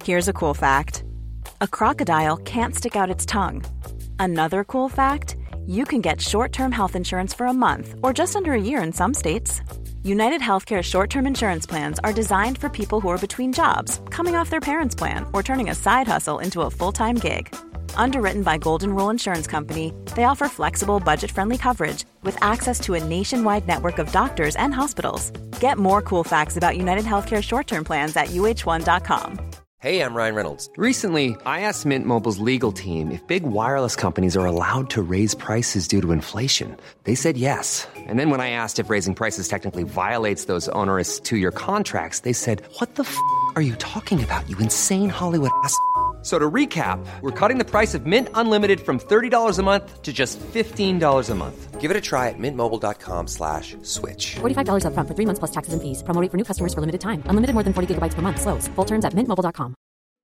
Here's a cool fact. A crocodile can't stick out its tongue. Another cool fact, you can get short-term health insurance for a month or just under a year in some states. United Healthcare short-term insurance plans are designed for people who are between jobs, coming off their parents' plan, or turning a side hustle into a full-time gig. Underwritten by Golden Rule Insurance Company, they offer flexible, budget-friendly coverage with access to a nationwide network of doctors and hospitals. Get more cool facts about United Healthcare short-term plans at uh1.com. Hey, I'm Ryan Reynolds. Recently, I asked Mint Mobile's legal team if big wireless companies are allowed to raise prices due to inflation. They said yes. And then when I asked if raising prices technically violates those onerous two-year contracts, they said, "What the f*** are you talking about, you insane Hollywood ass?" So to recap, we're cutting the price of Mint Unlimited from $30 a month to just $15 a month. Give it a try at mintmobile.com/switch. $45 up front for 3 months plus taxes and fees. Promo rate for new customers for limited time. Unlimited more than 40 gigabytes per month. Slows full terms at mintmobile.com.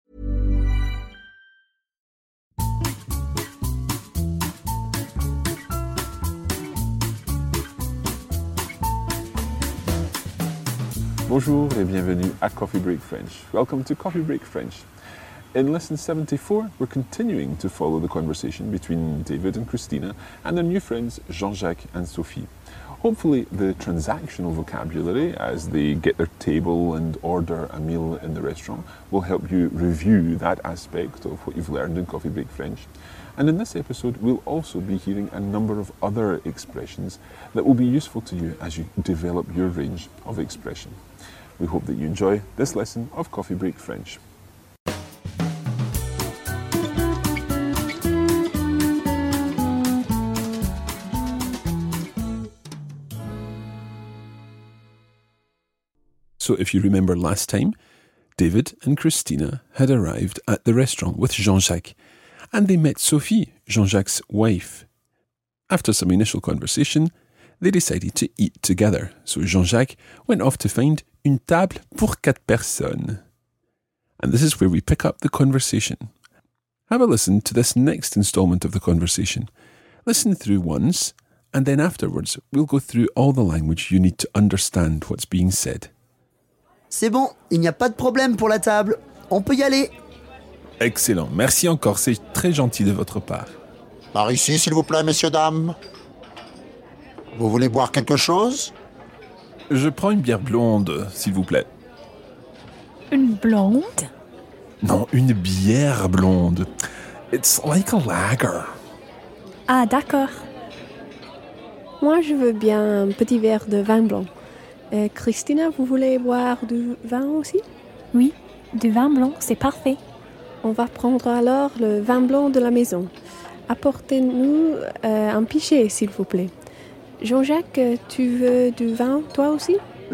Bonjour et bienvenue à Coffee Break French. Welcome to Coffee Break French. In lesson 74, we're continuing to follow the conversation between David and Christina and their new friends Jean-Jacques and Sophie. Hopefully the transactional vocabulary as they get their table and order a meal in the restaurant will help you review that aspect of what you've learned in Coffee Break French. And in this episode, we'll also be hearing a number of other expressions that will be useful to you as you develop your range of expression. We hope that you enjoy this lesson of Coffee Break French. So if you remember last time, David and Christina had arrived at the restaurant with Jean-Jacques, and they met Sophie, Jean-Jacques' wife. After some initial conversation, they decided to eat together, so Jean-Jacques went off to find une table pour 4 personnes. And this is where we pick up the conversation. Have a listen to this next instalment of the conversation. Listen through once, and then afterwards we'll go through all the language you need to understand what's being said. C'est bon, il n'y a pas de problème pour la table. On peut y aller. Excellent, merci encore, c'est très gentil de votre part. Par ici, s'il vous plaît, messieurs, dames. Vous voulez boire quelque chose? Je prends une bière blonde, s'il vous plaît. Une blonde? Non, une bière blonde. It's like a lager. Ah, d'accord. Moi, je veux bien un petit verre de vin blanc. Christina, vous voulez boire du vin aussi? Oui, du vin blanc, c'est parfait. On va prendre alors le vin blanc de la maison. Apportez-nous un pichet, s'il vous plaît. Jean-Jacques, tu veux du vin, toi aussi?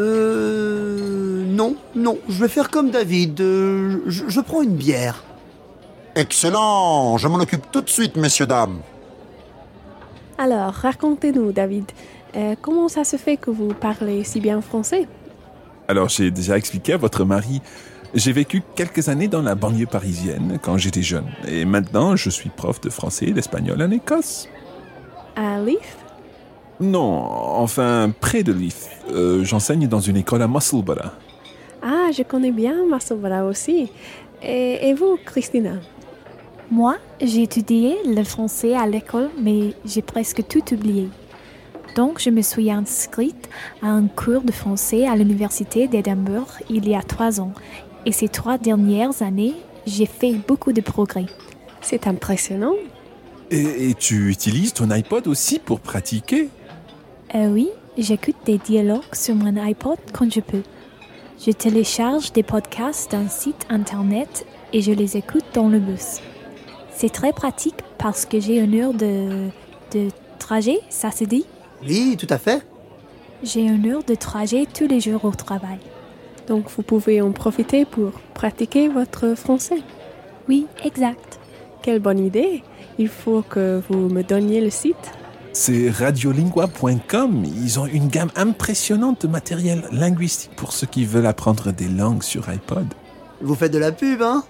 Non, je vais faire comme David. Je prends une bière. Excellent, je m'en occupe tout de suite, messieurs, dames. Alors, racontez-nous, David. Comment ça se fait que vous parlez si bien français? Alors, j'ai déjà expliqué à votre mari. J'ai vécu quelques années dans la banlieue parisienne quand j'étais jeune. Et maintenant, je suis prof de français et d'espagnol en Écosse. À Leith? Non, enfin, près de Leith. J'enseigne dans une école à Musselburgh. Ah, je connais bien Musselburgh aussi. Et vous, Christina? Moi, j'ai étudié le français à l'école, mais j'ai presque tout oublié. Donc, je me suis inscrite à un cours de français à l'université d'Édimbourg il y a 3 ans. Et ces 3 dernières années, j'ai fait beaucoup de progrès. C'est impressionnant. Et tu utilises ton iPod aussi pour pratiquer? Oui, j'écoute des dialogues sur mon iPod quand je peux. Je télécharge des podcasts d'un site internet et je les écoute dans le bus. C'est très pratique parce que j'ai 1 heure de trajet, ça se dit? Oui, tout à fait. J'ai 1 heure de trajet tous les jours au travail. Donc vous pouvez en profiter pour pratiquer votre français. Oui, exact. Quelle bonne idée. Il faut que vous me donniez le site. C'est radiolingua.com. Ils ont une gamme impressionnante de matériel linguistique pour ceux qui veulent apprendre des langues sur iPod. Vous faites de la pub, hein?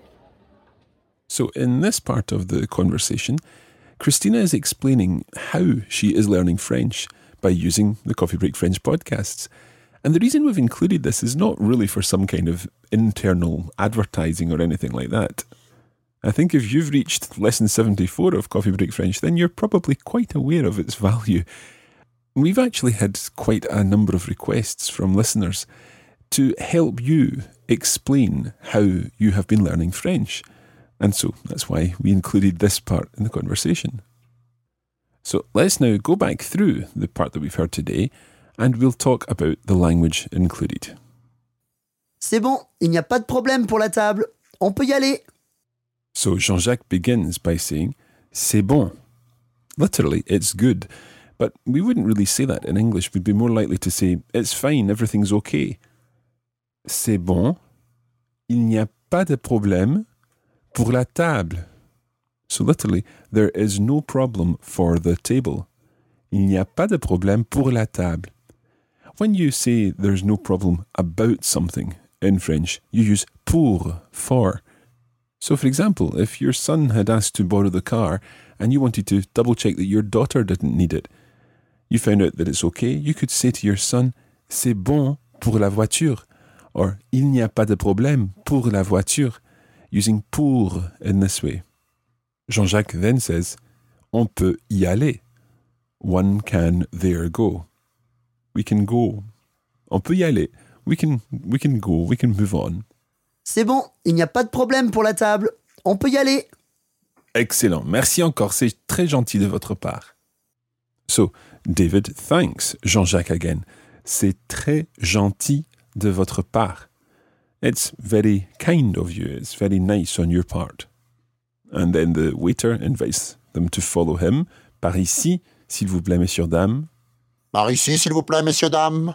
So in this part of the conversation, Christina is explaining how she is learning French by using the Coffee Break French podcasts. And the reason we've included this is not really for some kind of internal advertising or anything like that. I think if you've reached lesson 74 of Coffee Break French, then you're probably quite aware of its value. We've actually had quite a number of requests from listeners to help you explain how you have been learning French. And so that's why we included this part in the conversation. So let's now go back through the part that we've heard today and we'll talk about the language included. C'est bon, il n'y a pas de problème pour la table. On peut y aller. So Jean-Jacques begins by saying, c'est bon. Literally, it's good. But we wouldn't really say that in English. We'd be more likely to say, it's fine, everything's okay. C'est bon. Il n'y a pas de problème pour la table. So literally, there is no problem for the table. Il n'y a pas de problème pour la table. When you say there's no problem about something in French, you use pour, for. So for example, if your son had asked to borrow the car and you wanted to double check that your daughter didn't need it, you found out that it's okay, you could say to your son, c'est bon pour la voiture, or il n'y a pas de problème pour la voiture, using pour in this way. Jean-Jacques then says, on peut y aller. One can there go. We can go. On peut y aller. We can go, we can move on. C'est bon, il n'y a pas de problème pour la table. On peut y aller. Excellent. Merci encore. C'est très gentil de votre part. So, David thanks Jean-Jacques again. C'est très gentil de votre part. It's very kind of you. It's very nice on your part. And then the waiter invites them to follow him. Par ici, s'il vous plaît, messieurs, dames. Par ici, s'il vous plaît, messieurs, dames.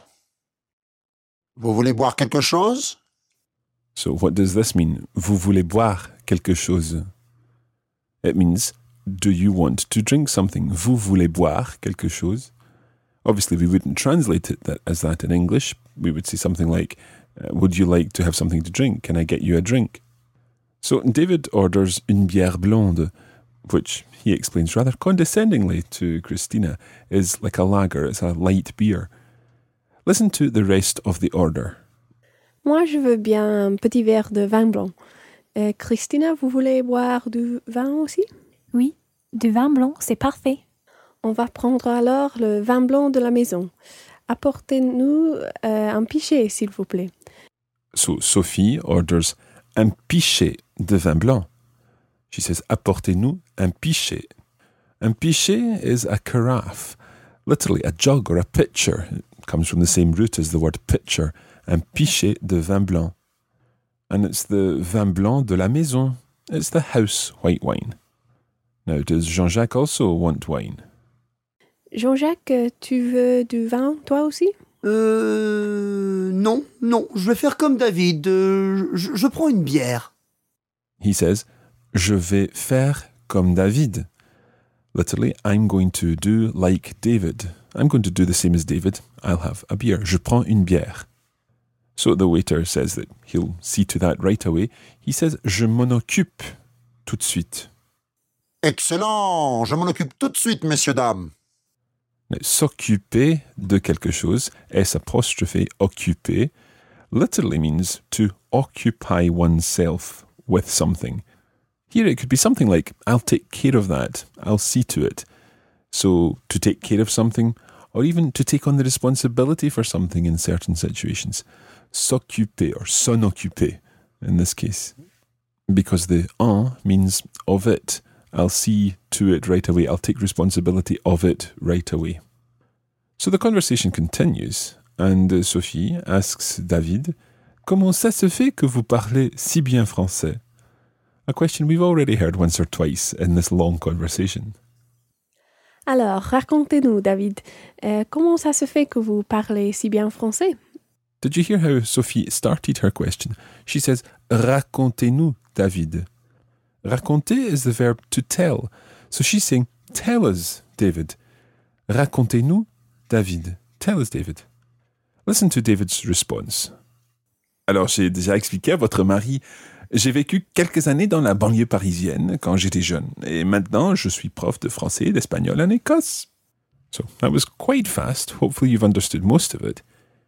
Vous voulez boire quelque chose? So what does this mean? Vous voulez boire quelque chose? It means, do you want to drink something? Vous voulez boire quelque chose? Obviously, we wouldn't translate it as that in English. We would say something like, would you like to have something to drink? Can I get you a drink? So David orders une bière blonde, which he explains rather condescendingly to Christina is like a lager, it's a light beer. Listen to the rest of the order. Moi, je veux bien un petit verre de vin blanc. Christina, vous voulez boire du vin aussi? Oui, du vin blanc, c'est parfait. On va prendre alors le vin blanc de la maison. Apportez-nous un pichet, s'il vous plaît. So Sophie orders un pichet de vin blanc. She says, apportez-nous un pichet. Un pichet is a carafe, literally a jug or a pitcher. It comes from the same root as the word pitcher. Un pichet de vin blanc. And it's the vin blanc de la maison. It's the house white wine. Now, does Jean-Jacques also want wine? Jean-Jacques, tu veux du vin, toi aussi? Non, je vais faire comme David. Je prends une bière. He says, je vais faire comme David. Literally, I'm going to do like David. I'm going to do the same as David. I'll have a beer. Je prends une bière. So the waiter says that he'll see to that right away. He says, je m'en occupe tout de suite. Excellent, je m'en occupe tout de suite, messieurs, dames. Now, s'occuper de quelque chose, S' occuper, literally means to occupy oneself with something. Here it could be something like, I'll take care of that, I'll see to it. So, to take care of something, or even to take on the responsibility for something in certain situations. S'occuper, or s'en occuper, in this case. Because the en means of it. I'll see to it right away. I'll take responsibility of it right away. So the conversation continues, and Sophie asks David, comment ça se fait que vous parlez si bien français? A question we've already heard once or twice in this long conversation. Alors, racontez-nous, David, comment ça se fait que vous parlez si bien français? Did you hear how Sophie started her question? She says, racontez-nous, David. Raconter is the verb to tell. So she's saying, tell us, David. Racontez-nous, David. Tell us, David. Listen to David's response. Alors, j'ai déjà expliqué à votre mari, j'ai vécu quelques années dans la banlieue parisienne quand j'étais jeune. Et maintenant, je suis prof de français et d'espagnol en Écosse. So, that was quite fast. Hopefully you've understood most of it.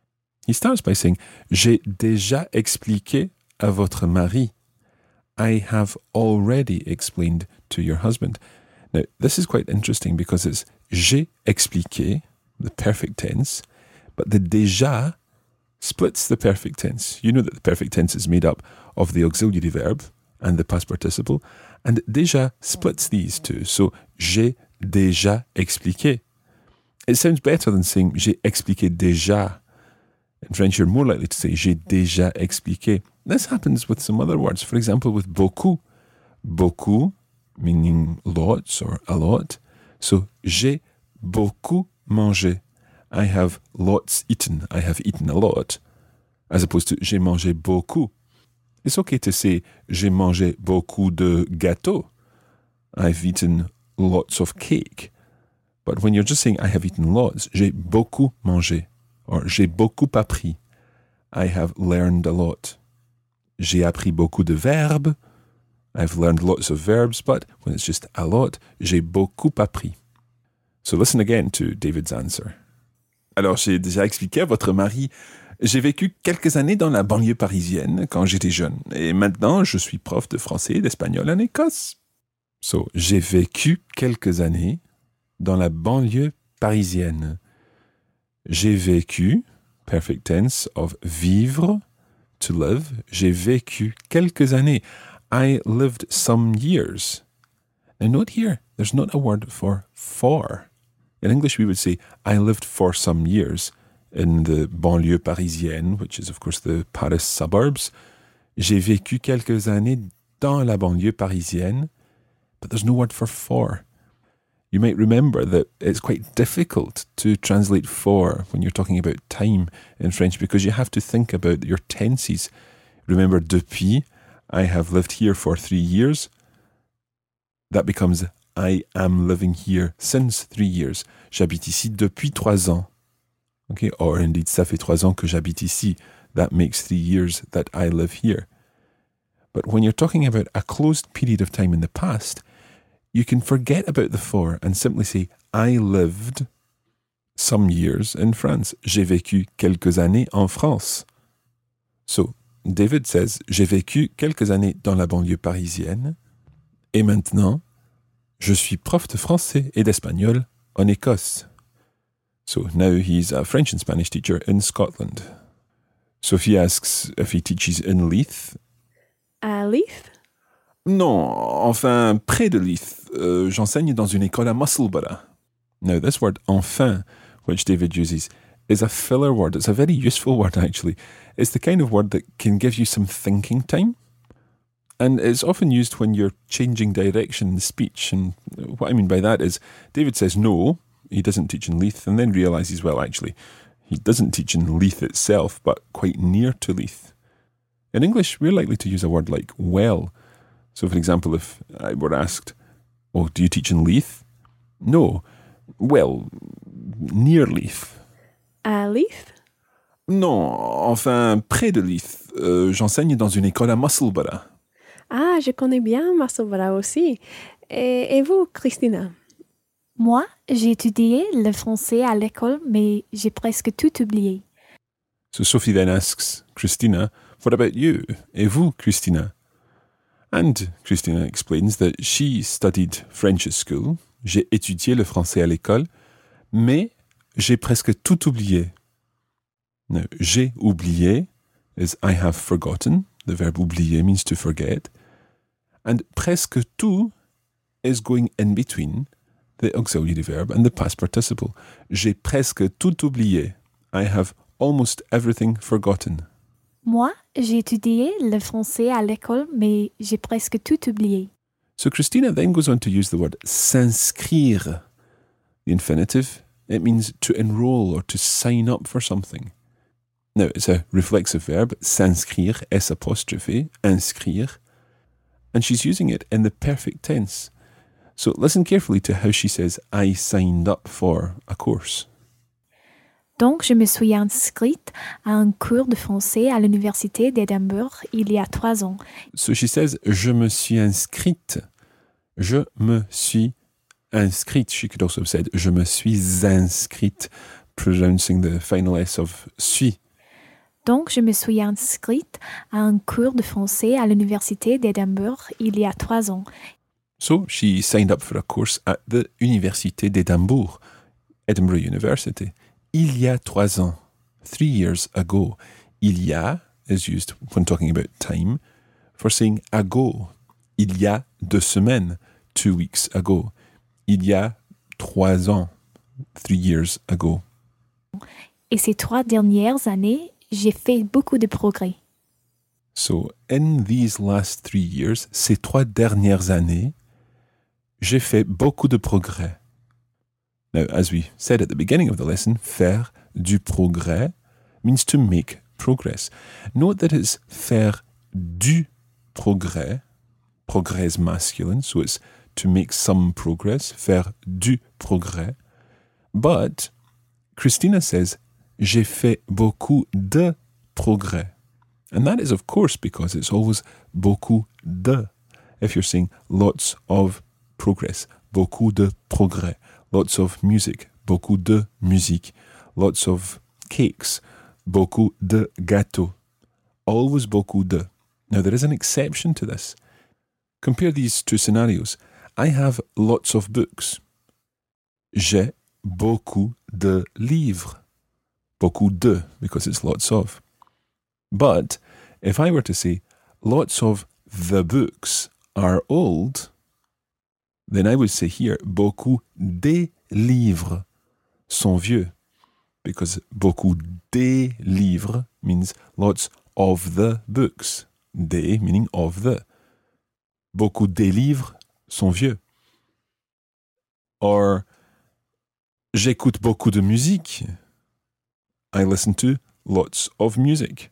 He starts by saying, j'ai déjà expliqué à votre mari. I have already explained to your husband. Now, this is quite interesting because it's j'ai expliqué, the perfect tense, but the déjà splits the perfect tense. You know that the perfect tense is made up of the auxiliary verb and the past participle, and déjà splits these two. So, j'ai déjà expliqué. It sounds better than saying j'ai expliqué déjà. In French, you're more likely to say j'ai déjà expliqué. This happens with some other words. For example, with beaucoup. Beaucoup, meaning lots or a lot. So, j'ai beaucoup mangé. I have lots eaten. I have eaten a lot. As opposed to j'ai mangé beaucoup. It's okay to say j'ai mangé beaucoup de gâteaux. I've eaten lots of cake. But when you're just saying I have eaten lots, j'ai beaucoup mangé. Or j'ai beaucoup appris. I have learned a lot. J'ai appris beaucoup de verbes. I've learned lots of verbs, but when it's just a lot, j'ai beaucoup appris. So listen again to David's answer. Alors, j'ai déjà expliqué à votre mari, j'ai vécu quelques années dans la banlieue parisienne quand j'étais jeune. Et maintenant, je suis prof de français et d'espagnol en Écosse. So, j'ai vécu quelques années dans la banlieue parisienne. J'ai vécu, perfect tense of vivre, to live. J'ai vécu quelques années. I lived some years. Now note here, there's not a word for. In English, we would say, I lived for some years in the banlieue parisienne, which is, of course, the Paris suburbs. J'ai vécu quelques années dans la banlieue parisienne, but there's no word for. You might remember that it's quite difficult to translate for when you're talking about time in French because you have to think about your tenses. Remember, depuis, I have lived here for 3 years. That becomes I am living here since 3 years. J'habite ici depuis 3 ans. Okay, or indeed, ça fait 3 ans que j'habite ici. That makes 3 years that I live here. But when you're talking about a closed period of time in the past, you can forget about the for and simply say, I lived some years in France. J'ai vécu quelques années en France. So, David says, j'ai vécu quelques années dans la banlieue parisienne. Et maintenant, je suis prof de français et d'espagnol en Écosse. So now he's a French and Spanish teacher in Scotland. Sophie asks if he teaches in Leith. Leith? Non, enfin, près de Leith. J'enseigne dans une école à Musselburgh. Now, this word enfin, which David uses, is a filler word. It's a very useful word, actually. It's the kind of word that can give you some thinking time. And it's often used when you're changing direction in the speech. And what I mean by that is, David says no, he doesn't teach in Leith, and then realises, well, actually, he doesn't teach in Leith itself, but quite near to Leith. In English, we're likely to use a word like well. So, for example, if I were asked, oh, do you teach in Leith? No. Well, near Leith. Leith? Non, enfin, près de Leith. J'enseigne dans une école à Musselburgh. Ah, je connais bien Musselburgh aussi. Et vous, Christina? Moi, j'ai étudié le français à l'école, mais j'ai presque tout oublié. So Sophie then asks Christina, what about you? Et vous, Christina? And Christina explains that she studied French at school. J'ai étudié le français à l'école, mais j'ai presque tout oublié. Now, j'ai oublié is I have forgotten. The verb oublier means to forget. And presque tout is going in between the auxiliary verb and the past participle. J'ai presque tout oublié. I have almost everything forgotten. Moi, j'ai étudié le français à l'école, mais j'ai presque tout oublié. So Christina then goes on to use the word s'inscrire. The infinitive, it means to enroll or to sign up for something. Now, it's a reflexive verb, s'inscrire, S apostrophe, inscrire. And she's using it in the perfect tense. So listen carefully to how she says, I signed up for a course. Donc, je me suis inscrite à un cours de français à l'université d'Édimbourg il y a 3 ans. So she says, je me suis inscrite. Je me suis inscrite. She could also have said, je me suis inscrite, pronouncing the final S of suis. Donc, je me suis inscrite à un cours de français à l'université d'Édimbourg il y a 3 ans. So she signed up for a course at the Université d'Édimbourg, Edinburgh University. Il y a 3 ans, 3 years ago. Il y a is used when talking about time for saying ago. Il y a 2 semaines, 2 weeks ago. Il y a 3 ans, 3 years ago. Et ces 3 dernières années, j'ai fait beaucoup de progrès. So, in these last 3 years, ces 3 dernières années, j'ai fait beaucoup de progrès. Now, as we said at the beginning of the lesson, faire du progrès means to make progress. Note that it's faire du progrès. Progrès is masculine, so it's to make some progress, faire du progrès. But Christina says, j'ai fait beaucoup de progrès. And that is, of course, because it's always beaucoup de. If you're saying lots of progress, beaucoup de progrès, lots of music, beaucoup de musique, lots of cakes, beaucoup de gâteaux, always beaucoup de. Now, there is an exception to this. Compare these 2 scenarios. I have lots of books. J'ai beaucoup de livres. Beaucoup de, because it's lots of. But if I were to say lots of the books are old, then I would say here beaucoup des livres sont vieux. Because beaucoup des livres means lots of the books. Des meaning of the. Beaucoup des livres sont vieux. Or, j'écoute beaucoup de musique. I listen to lots of music.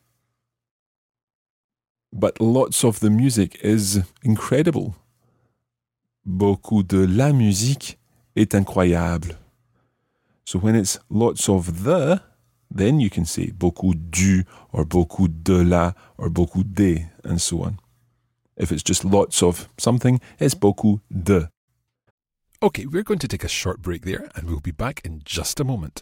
But lots of the music is incredible. Beaucoup de la musique est incroyable. So when it's lots of the, then you can say beaucoup du, or beaucoup de la, or beaucoup des, and so on. If it's just lots of something, it's beaucoup de. Okay, we're going to take a short break there, and we'll be back in just a moment.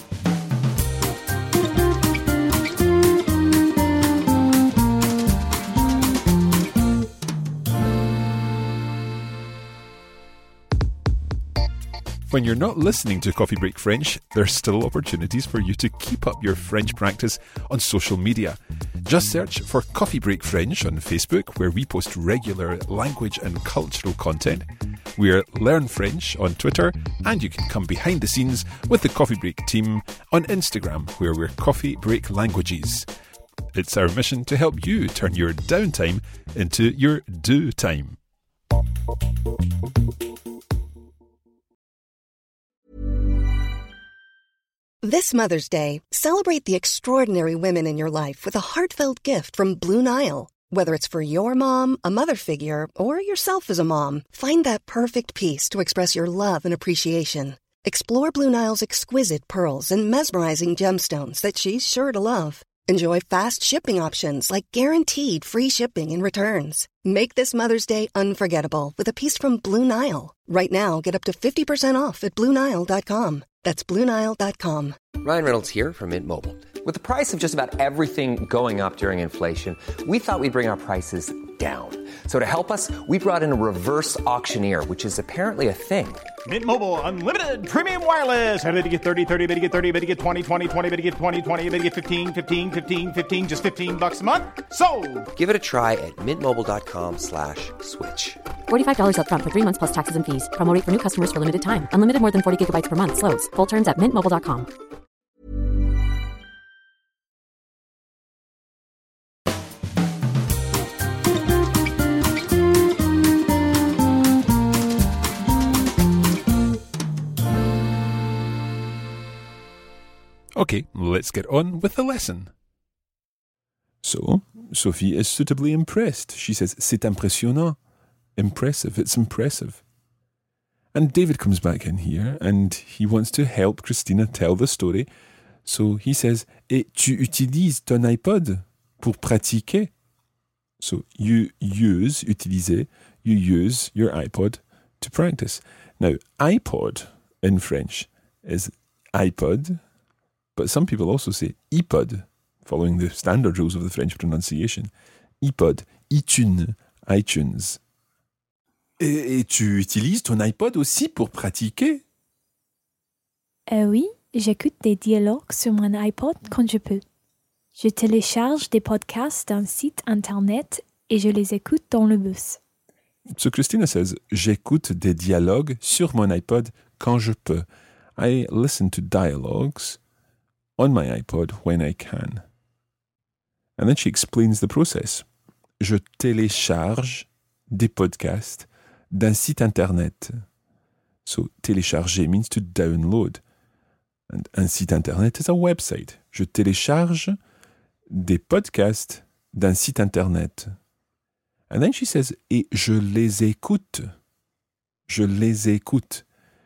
When you're not listening to Coffee Break French, there's still opportunities for you to keep up your French practice on social media. Just search for Coffee Break French on Facebook, where we post regular language and cultural content. We're Learn French on Twitter, and you can come behind the scenes with the Coffee Break team on Instagram, where we're Coffee Break Languages. It's our mission to help you turn your downtime into your do time. This Mother's Day, celebrate the extraordinary women in your life with a heartfelt gift from Blue Nile. Whether it's for your mom, a mother figure, or yourself as a mom, find that perfect piece to express your love and appreciation. Explore Blue Nile's exquisite pearls and mesmerizing gemstones that she's sure to love. Enjoy fast shipping options like guaranteed free shipping and returns. Make this Mother's Day unforgettable with a piece from Blue Nile. Right now, get up to 50% off at BlueNile.com. That's BlueNile.com. Ryan Reynolds here from Mint Mobile. With the price of just about everything going up during inflation, we thought we'd bring our prices down. So to help us, we brought in a reverse auctioneer, which is apparently a thing. Mint Mobile Unlimited Premium Wireless. How to get 30, 30, bit to get 30, bit to get 20, 20, 20, bit to get 20, 20, bit to get 15, 15, 15, 15, just $15 a month? Sold! Give it a try at mintmobile.com/switch. $45 up front for 3 months plus taxes and fees. Promo rate for new customers for limited time. Unlimited more than 40 gigabytes per month. Slows full terms at mintmobile.com. Okay, let's get on with the lesson. So, Sophie is suitably impressed. She says, c'est impressionnant. Impressive, it's impressive. And David comes back in here and he wants to help Christina tell the story. So he says, et tu utilises ton iPod pour pratiquer? So you use, utiliser, you use your iPod to practice. Now, iPod in French is iPod, but some people also say iPod following the standard rules of the French pronunciation. iPod, iTunes, iTunes. Et tu utilises ton iPod aussi pour pratiquer? Oui, j'écoute des dialogues sur mon iPod quand je peux. Je télécharge des podcasts d'un site internet et je les écoute dans le bus. So Christina says, j'écoute des dialogues sur mon iPod quand je peux. I listen to dialogues on my iPod when I can. And then she explains the process. Je télécharge des podcasts d'un site internet. So télécharger means to download. And un site internet is a website. Je télécharge des podcasts d'un site internet. And then she says, et je les écoute. Je les écoute.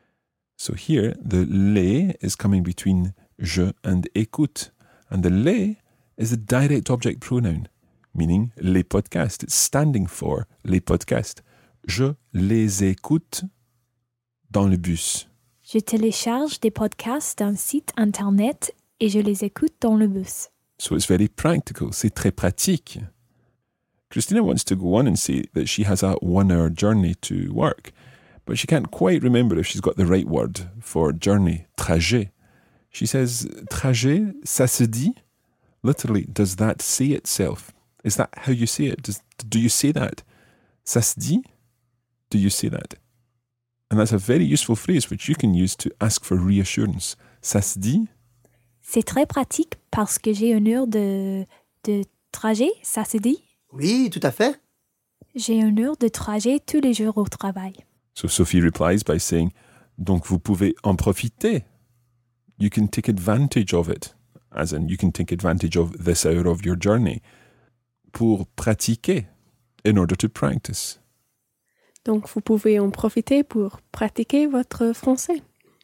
So here, the les is coming between je and écoute. And the les is a direct object pronoun, meaning les podcasts. It's standing for les podcasts. Je les écoute dans le bus. Je télécharge des podcasts d'un site internet et je les écoute dans le bus. So it's very practical. C'est très pratique. Christina wants to go on and say that she has a 1-hour journey to work, but she can't quite remember if she's got the right word for journey, trajet. She says, trajet, ça se dit? Literally, does that say itself? Is that how you say it? Do you say that? Ça se dit? Do you say that? And that's a very useful phrase which you can use to ask for reassurance. Ça se dit? C'est très pratique parce que j'ai 1 heure de trajet, ça se dit? Oui, tout à fait. J'ai 1 heure de trajet tous les jours au travail. So Sophie replies by saying, donc vous pouvez en profiter. You can take advantage of it. As in, you can take advantage of this hour of your journey. Pour pratiquer, in order to practice. Donc, vous pouvez en profiter pour pratiquer votre français.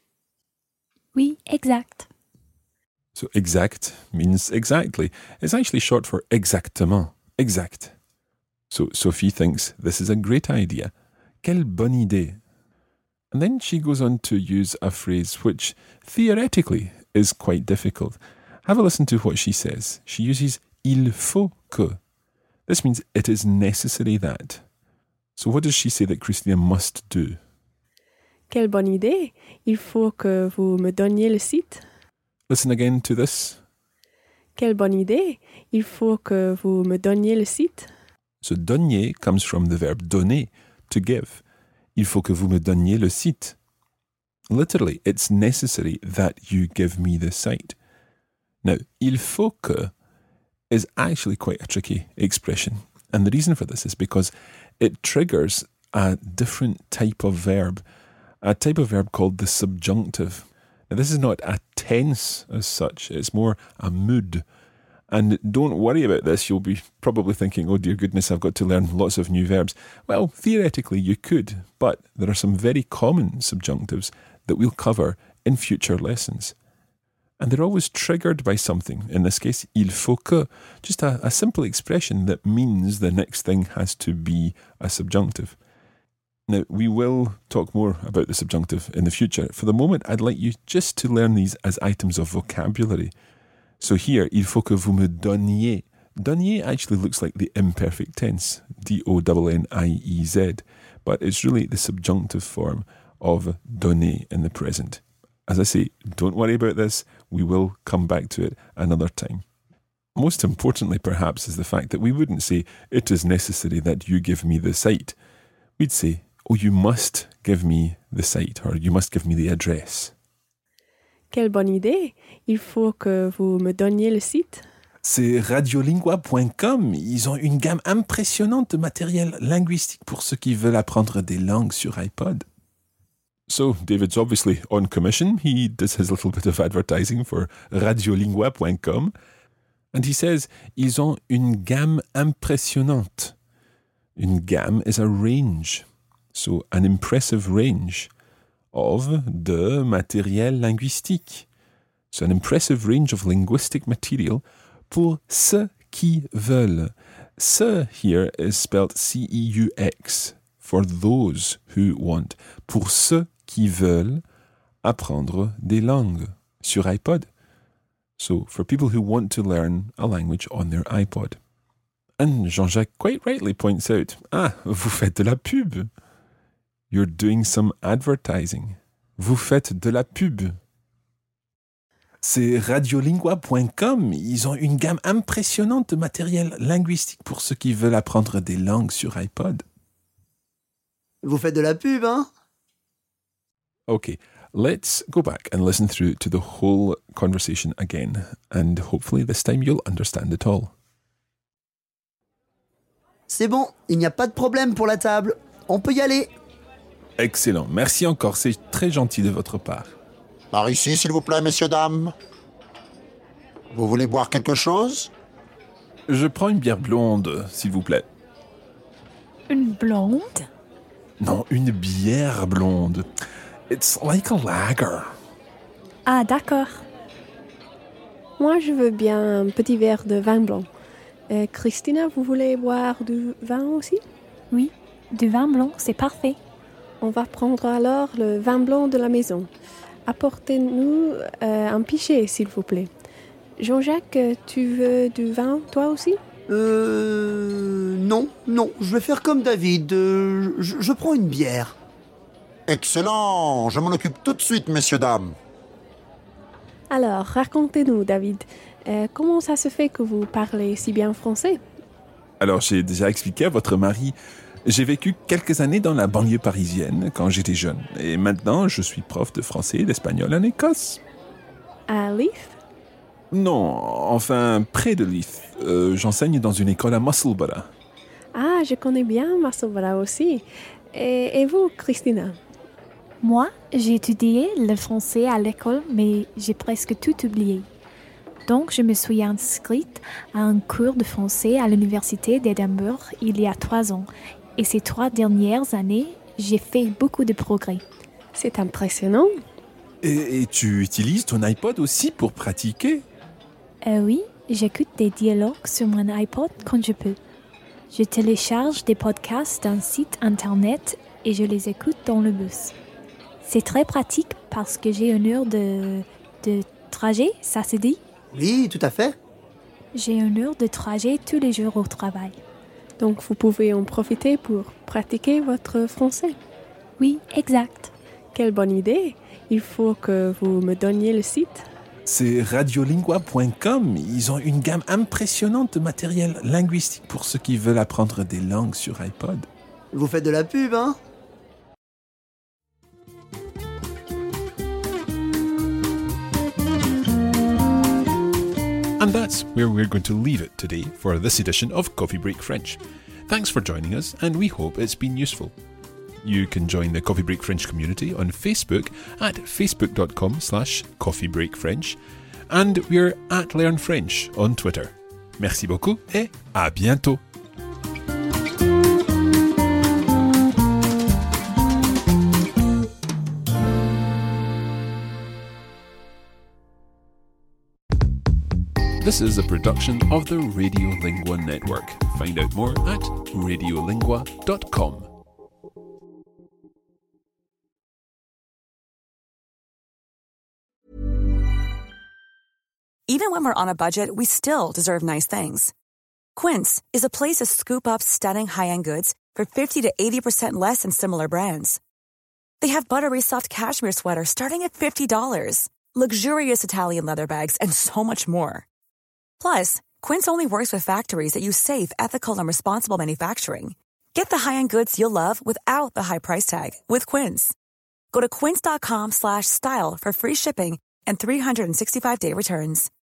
Oui, exact. So exact means exactly. It's actually short for exactement. Exact. So Sophie thinks this is a great idea. Quelle bonne idée. And then she goes on to use a phrase which theoretically is quite difficult. Have a listen to what she says. She uses il faut que. This means it is necessary that. So what does she say that Christina must do? Quelle bonne idée. Il faut que vous me donniez le site. Listen again to this. Quelle bonne idée. Il faut que vous me donniez le site. So donner comes from the verb donner, to give. Il faut que vous me donniez le site. Literally, it's necessary that you give me the site. Now, il faut que is actually quite a tricky expression. And the reason for this is because it triggers a different type of verb, a type of verb called the subjunctive. Now, this is not a tense as such, it's more a mood. And don't worry about this, you'll be probably thinking, oh dear goodness, I've got to learn lots of new verbs. Well, theoretically you could, but there are some very common subjunctives that we'll cover in future lessons. And they're always triggered by something. In this case, il faut que, just a simple expression that means the next thing has to be a subjunctive. Now, we will talk more about the subjunctive in the future. For the moment, I'd like you just to learn these as items of vocabulary. So here, il faut que vous me donniez. Donniez actually looks like the imperfect tense, D-O-N-N-I-E-Z, but it's really the subjunctive form of donner in the present. As I say, don't worry about this. We will come back to it another time. Most importantly, perhaps, is the fact that we wouldn't say, it is necessary that you give me the site. We'd say, oh, you must give me the site, or you must give me the address. Quelle bonne idée. Il faut que vous me donniez le site. C'est radiolingua.com. Ils ont une gamme impressionnante de matériel linguistique pour ceux qui veulent apprendre des langues sur iPod. So, David's obviously on commission. He does his little bit of advertising for radiolingua.com. And he says, ils ont une gamme impressionnante. Une gamme is a range. So, an impressive range of de matériel linguistique. So, an impressive range of linguistic material pour ceux qui veulent. Ceux here is spelled C-E-U-X, for those who want. Pour ceux qui veulent apprendre des langues sur iPod. So, for people who want to learn a language on their iPod. And Jean-Jacques quite rightly points out, vous faites de la pub. You're doing some advertising. Vous faites de la pub. C'est radiolingua.com. Ils ont une gamme impressionnante de matériel linguistique pour ceux qui veulent apprendre des langues sur iPod. Vous faites de la pub, hein? Okay, let's go back and listen through to the whole conversation again, and hopefully this time you'll understand it all. C'est bon, il n'y a pas de problème pour la table. On peut y aller. Excellent, merci encore, c'est très gentil de votre part. Par ici, s'il vous plaît, messieurs, dames. Vous voulez boire quelque chose? Je prends une bière blonde, s'il vous plaît. Une blonde? Non, une bière blonde. It's like a lager. Ah, d'accord. Moi, je veux bien un petit verre de vin blanc. Christina, vous voulez boire du vin aussi? Oui, du vin blanc, c'est parfait. On va prendre alors le vin blanc de la maison. Apportez-nous un pichet, s'il vous plaît. Jean-Jacques, tu veux du vin, toi aussi? Non, je vais faire comme David. Je prends une bière. Excellent, je m'en occupe tout de suite, messieurs, dames. Alors, racontez-nous, David. Comment ça se fait que vous parlez si bien français? Alors, j'ai déjà expliqué à votre mari. J'ai vécu quelques années dans la banlieue parisienne quand j'étais jeune. Et maintenant, je suis prof de français et d'espagnol en Écosse. À Leith? Non, enfin, près de Leith. J'enseigne dans une école à Musselburgh. Ah, je connais bien Musselburgh aussi. Et vous, Christina? Moi, j'ai étudié le français à l'école, mais j'ai presque tout oublié. Donc, je me suis inscrite à un cours de français à l'université d'Édimbourg il y a 3 ans. Et ces 3 dernières années, j'ai fait beaucoup de progrès. C'est impressionnant. Et tu utilises ton iPod aussi pour pratiquer? Oui, j'écoute des dialogues sur mon iPod quand je peux. Je télécharge des podcasts d'un site internet et je les écoute dans le bus. C'est très pratique parce que j'ai une heure de trajet, ça se dit? Oui, tout à fait. J'ai une heure de trajet tous les jours au travail. Donc vous pouvez en profiter pour pratiquer votre français? Oui, exact. Quelle bonne idée! Il faut que vous me donniez le site. C'est radiolingua.com. Ils ont une gamme impressionnante de matériel linguistique pour ceux qui veulent apprendre des langues sur iPod. Vous faites de la pub, hein? And that's where we're going to leave it today for this edition of Coffee Break French. Thanks for joining us, and we hope it's been useful. You can join the Coffee Break French community on Facebook at facebook.com/coffeebreakfrench, and we're at Learn French on Twitter. Merci beaucoup et à bientôt. This is a production of the Radiolingua Network. Find out more at radiolingua.com. Even when we're on a budget, we still deserve nice things. Quince is a place to scoop up stunning high-end goods for 50 to 80% less than similar brands. They have buttery soft cashmere sweaters starting at $50, luxurious Italian leather bags, and so much more. Plus, Quince only works with factories that use safe, ethical, and responsible manufacturing. Get the high-end goods you'll love without the high price tag with Quince. Go to quince.com/style for free shipping and 365-day returns.